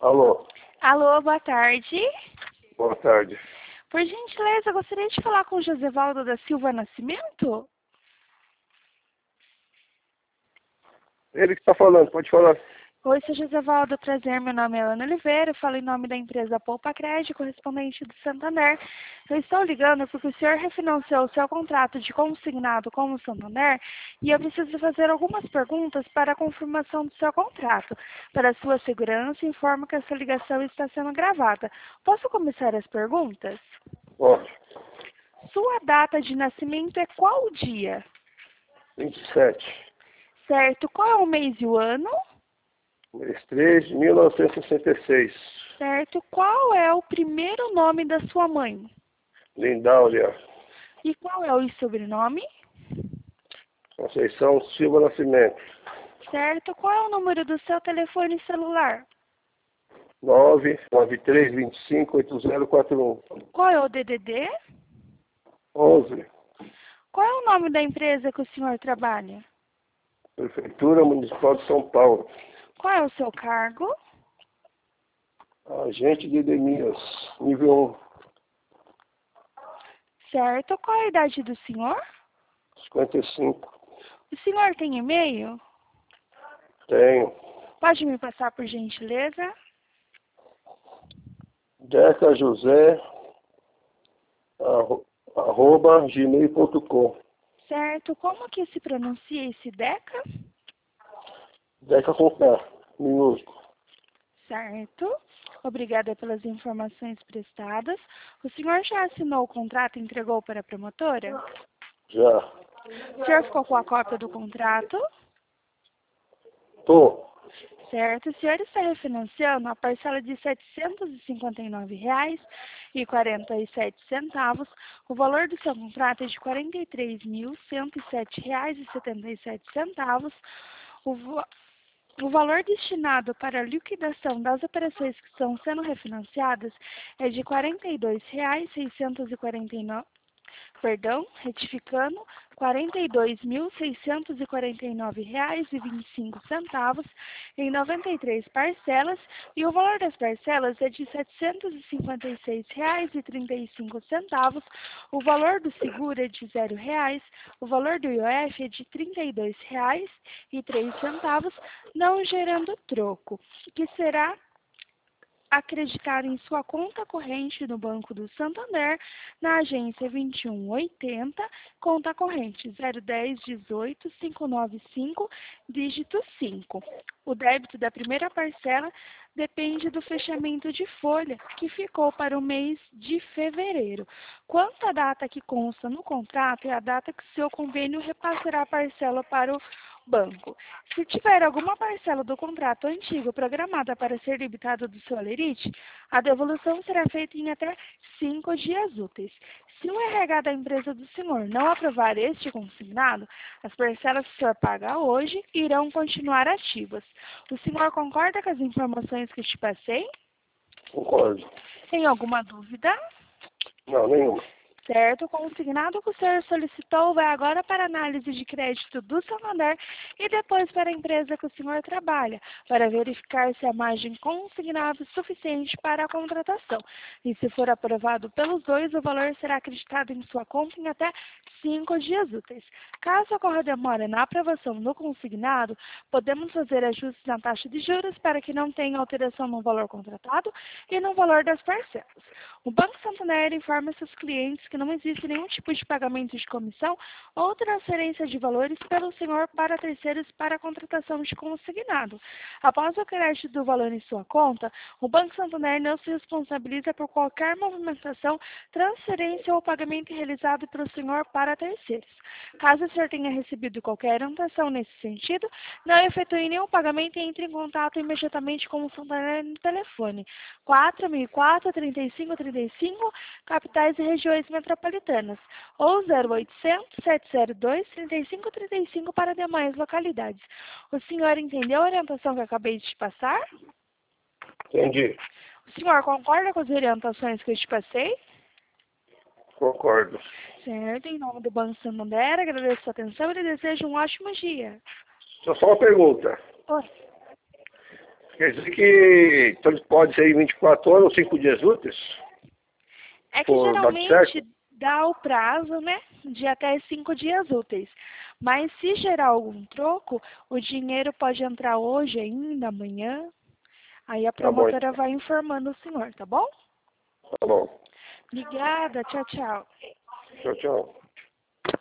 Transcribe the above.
Alô, Alô, boa tarde. boa tarde. Por gentileza, gostaria de falar com o Josevaldo da Silva Nascimento? Ele que está falando, pode falar. Oi, seu Josevaldo, prazer, meu nome é Ana Oliveira, eu falo em nome da empresa Poupa Crédito, correspondente do Santander. Eu estou ligando porque o senhor refinanciou o seu contrato de consignado com o Santander e eu preciso fazer algumas perguntas para a confirmação do seu contrato. Para sua segurança, informo que essa ligação está sendo gravada. Posso começar as perguntas? Pode. Sua data de nascimento é qual o dia? 27, Certo. Qual é o mês e o ano? mês 3 de 1966. Certo. Qual é o primeiro nome da sua mãe? Lindáulia, E qual é o sobrenome? Conceição Silva Nascimento. Certo. Qual é o número do seu telefone celular? 993258041. Qual é o DDD? 11, Qual é o nome da empresa que o senhor trabalha? Prefeitura Municipal de São Paulo. Qual é o seu cargo? Agente de Edemias, nível Certo. Qual é a idade do senhor? 1, 55. O senhor tem e-mail? Tenho. Pode me passar por gentileza? decajosé, @gmail.com. Certo. Como que se pronuncia esse DECA? Deca com K, minúsculo. Certo. Obrigada pelas informações prestadas. O senhor já assinou o contrato e entregou para a promotora? Já. O senhor ficou com a cópia do contrato? Tô. Certo. O senhor está refinanciando a parcela de R$ 759,47. O valor do seu contrato é de R$ 43.107,77. O, va- o valor destinado para a liquidação das operações que estão sendo refinanciadas é de R$ 42.649. Perdão, retificando, R$ 42.649,25 em 93 parcelas, e o valor das parcelas é de R$ 756,35, o valor do seguro é de R$ 0,00, o valor do IOF é de R$ 32,03, não gerando troco, que será acreditar em sua conta corrente no Banco do Santander, na agência 2180, conta corrente 01018-595, dígito 5. O débito da primeira parcela depende do fechamento de folha, que ficou para o mês de fevereiro. Quanto à data que consta no contrato, é a data que seu convênio repassará a parcela para o banco. Se tiver alguma parcela do contrato antigo programada para ser debitada do seu alerite, a devolução será feita em até 5 dias úteis. Se o RH da empresa do senhor não aprovar este consignado, as parcelas que o senhor paga hoje irão continuar ativas. O senhor concorda com as informações que eu te passei? Concordo. Tem alguma dúvida? Não, nenhuma. Certo, o consignado que o senhor solicitou vai agora para análise de crédito do Santander e depois para a empresa que o senhor trabalha, para verificar se a margem consignada é suficiente para a contratação. E se for aprovado pelos dois, o valor será acreditado em sua conta em até 5 dias úteis. Caso ocorra demora na aprovação do consignado, podemos fazer ajustes na taxa de juros para que não tenha alteração no valor contratado e no valor das parcelas. O Banco Santander informa seus clientes que não existe nenhum tipo de pagamento de comissão ou transferência de valores pelo senhor para terceiros para a contratação de consignado. Após o crédito do valor em sua conta, o Banco Santander não se responsabiliza por qualquer movimentação, transferência ou pagamento realizado pelo senhor para terceiros. Caso o senhor tenha recebido qualquer orientação nesse sentido, não efetue nenhum pagamento e entre em contato imediatamente com o Santander no telefone 4004-3535, capitais e regiões metropolitanas, ou 0800-702-3535 para demais localidades. O senhor entendeu a orientação que eu acabei de te passar? Entendi. O senhor concorda com as orientações que eu te passei? Concordo. Certo, em nome do Banco Santander, agradeço a sua atenção e lhe desejo um ótimo dia. Só uma pergunta. Oi. Quer dizer que então, pode ser em 24 horas ou 5 dias úteis? É que Por bate certo? geralmente dá o prazo, né, de até 5 dias úteis. Mas se gerar algum troco, o dinheiro pode entrar hoje ainda, amanhã. Aí a Tá bom, promotora então. vai informando o senhor, tá bom? Tá bom. Obrigada, tchau, tchau. Tchau, tchau.